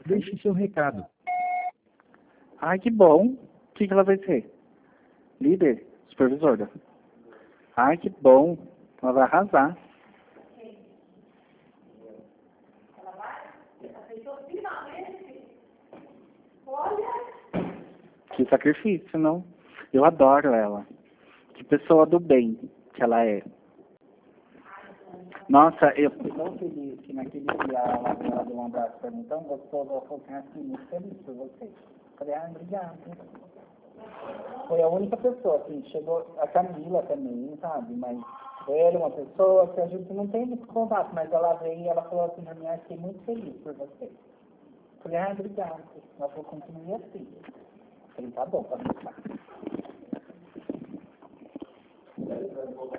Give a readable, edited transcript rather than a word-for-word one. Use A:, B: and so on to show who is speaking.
A: Deixe seu recado.
B: Ai, que bom. O que ela vai ser? Líder? Supervisora? Ai, que bom. Ela vai arrasar. Que sacrifício, não? Eu adoro ela. Que pessoa do bem que ela é. Nossa, eu fiquei tão feliz que naquele dia ela deu um abraço pra mim tão gostoso. Ela falou assim, muito feliz por você. Falei, obrigada. Foi a única pessoa, assim, chegou a Camila também, sabe? Mas ela é uma pessoa que a gente não tem muito contato, mas ela veio e ela falou assim pra mim, fiquei muito feliz por você. Falei, obrigada. Ela falou, continue assim. Falei, tá bom, pode deixar.